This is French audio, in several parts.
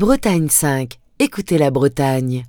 Bretagne 5. Écoutez la Bretagne.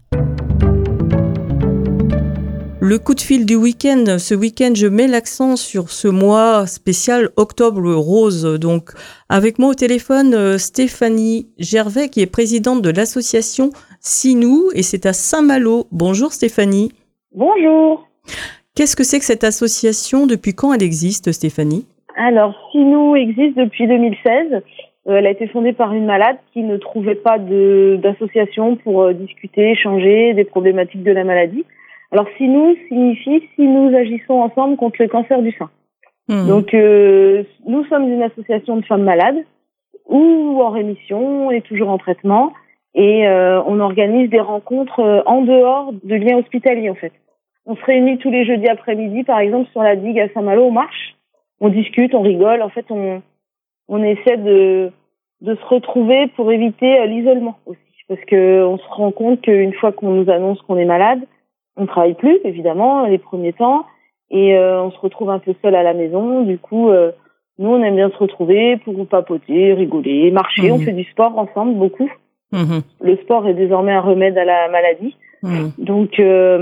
Le coup de fil du week-end. Ce week-end, je mets l'accent sur ce mois spécial Octobre Rose. Donc, avec moi au téléphone, Stéphanie Gervais, qui est présidente de l'association Sinou, et c'est à Saint-Malo. Bonjour Stéphanie. Bonjour. Qu'est-ce que c'est que cette association? Depuis quand elle existe, Stéphanie? Alors, Sinou existe depuis 2016. Elle a été fondée par une malade qui ne trouvait pas d'association pour discuter, échanger des problématiques de la maladie. Alors, Sinou signifie « Si nous agissons ensemble contre le cancer du sein ». Donc, nous sommes une association de femmes malades ou en rémission et toujours en traitement. Et on organise des rencontres en dehors de liens hospitaliers, en fait. On se réunit tous les jeudis après-midi, par exemple, sur la digue à Saint-Malo, on marche, on discute, on rigole. En fait, on essaie de se retrouver pour éviter l'isolement aussi. Parce que on se rend compte qu'une fois qu'on nous annonce qu'on est malade, on travaille plus, évidemment, les premiers temps. Et on se retrouve un peu seul à la maison. Du coup, nous, on aime bien se retrouver pour papoter, rigoler, marcher. On fait du sport ensemble, beaucoup. Le sport est désormais un remède à la maladie. Donc,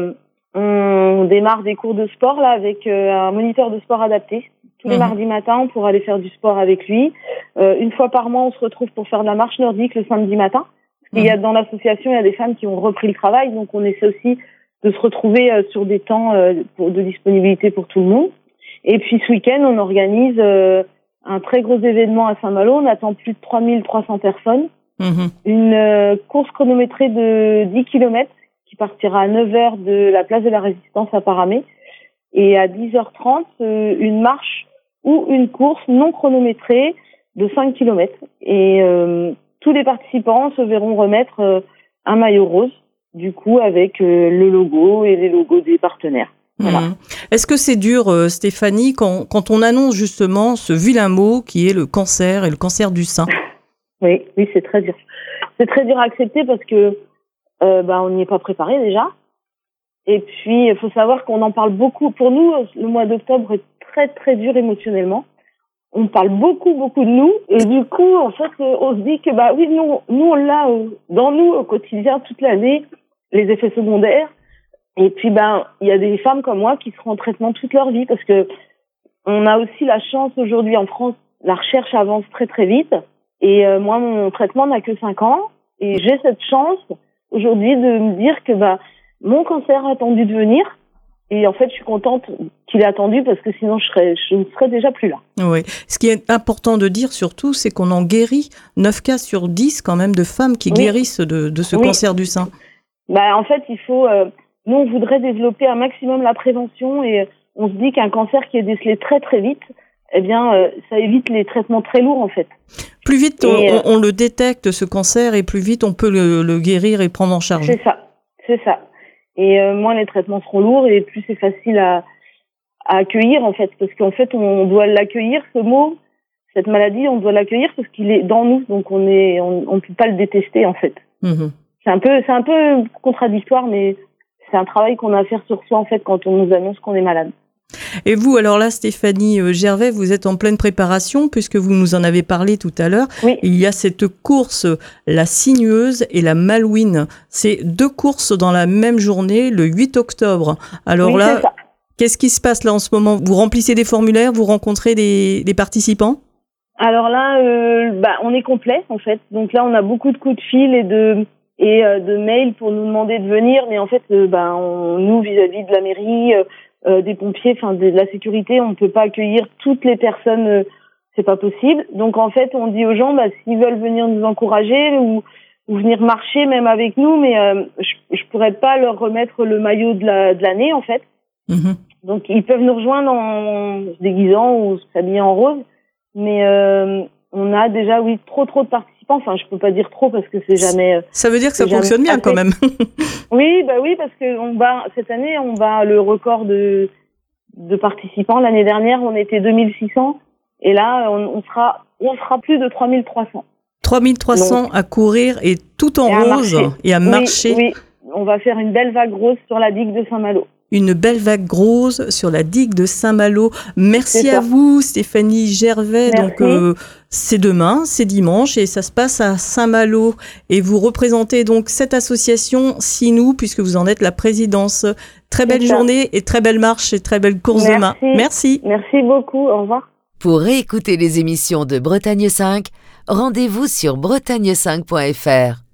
on démarre des cours de sport là avec un moniteur de sport adapté. Tous les mardis matins, pour aller faire du sport avec lui. Une fois par mois, on se retrouve pour faire de la marche nordique le samedi matin. Il y a dans l'association, il y a des femmes qui ont repris le travail, donc on essaie aussi de se retrouver sur des temps de disponibilité pour tout le monde. Et puis ce week-end, on organise un très gros événement à Saint-Malo. On attend plus de 3300 personnes. Une course chronométrée de 10 km qui partira à 9h de la place de la Résistance à Paramé. Et à 10h30, une marche ou une course non chronométrée de 5 km. Et tous les participants se verront remettre un maillot rose, du coup, avec le logo et les logos des partenaires. Voilà. Est-ce que c'est dur, Stéphanie, quand on annonce justement ce vilain mot qui est le cancer et le cancer du sein? Oui, c'est très dur. C'est très dur à accepter parce que on n'y est pas préparé déjà. Et puis, il faut savoir qu'on en parle beaucoup. Pour nous, le mois d'octobre est très, très dur émotionnellement. On parle beaucoup, beaucoup de nous. Et du coup, en fait, on se dit que, oui, nous on l'a dans nous au quotidien toute l'année, les effets secondaires. Et puis, il y a des femmes comme moi qui seront en traitement toute leur vie parce que on a aussi la chance aujourd'hui en France, la recherche avance très, très vite. Et moi, mon traitement n'a que 5 ans. Et j'ai cette chance aujourd'hui de me dire que, mon cancer a attendu de venir et en fait je suis contente qu'il ait attendu parce que sinon je ne serais déjà plus là. Oui. Ce qui est important de dire surtout, c'est qu'on en guérit 9 cas sur 10 quand même de femmes qui guérissent de ce cancer du sein. En fait il faut, nous on voudrait développer un maximum la prévention et on se dit qu'un cancer qui est décelé très très vite, ça évite les traitements très lourds en fait. Plus vite on le détecte ce cancer et plus vite on peut le guérir et prendre en charge. C'est ça. Et moins les traitements seront lourds et plus c'est facile à accueillir en fait, parce qu'en fait on doit l'accueillir, ce mot, cette maladie, on doit l'accueillir parce qu'il est dans nous, donc on peut pas le détester en fait. C'est un peu contradictoire, mais c'est un travail qu'on a à faire sur soi en fait quand on nous annonce qu'on est malade. Et vous, alors là, Stéphanie Gervais, vous êtes en pleine préparation puisque vous nous en avez parlé tout à l'heure. Oui. Il y a cette course, la Sinueuse et la Malouine. C'est 2 courses dans la même journée, le 8 octobre. Alors là, qu'est-ce qui se passe là en ce moment? Vous remplissez des formulaires, vous rencontrez des participants? Alors là, on est complet en fait. Donc là, on a beaucoup de coups de fil et de mails pour nous demander de venir. Mais en fait, nous, vis-à-vis de la mairie, des pompiers, de la sécurité, on ne peut pas accueillir toutes les personnes, c'est pas possible. Donc en fait, on dit aux gens, s'ils veulent venir nous encourager ou venir marcher même avec nous, mais je pourrais pas leur remettre le maillot de l'année en fait. Donc ils peuvent nous rejoindre en se déguisant ou s'habiller en rose, mais on a déjà trop de participants. Enfin, je peux pas dire trop parce que c'est jamais. Ça veut dire que ça fonctionne bien quand même. Oui, parce que cette année on bat le record de participants. L'année dernière, on était 2600 et là on sera plus de 3300. 3300 à courir et tout en rose et à marcher. Oui, on va faire une belle vague rose sur la digue de Saint-Malo. une belle vague rose sur la digue de Saint-Malo. Merci C'est à ça. vous, Stéphanie Gervais. Merci. Donc, c'est demain, c'est dimanche et ça se passe à Saint-Malo. Et vous représentez donc cette association Sinou, puisque vous en êtes la présidence. Très belle ça. journée et très belle marche et très belle course demain. Merci. Merci beaucoup. Au revoir. Pour réécouter les émissions de Bretagne 5, rendez-vous sur bretagne5.fr.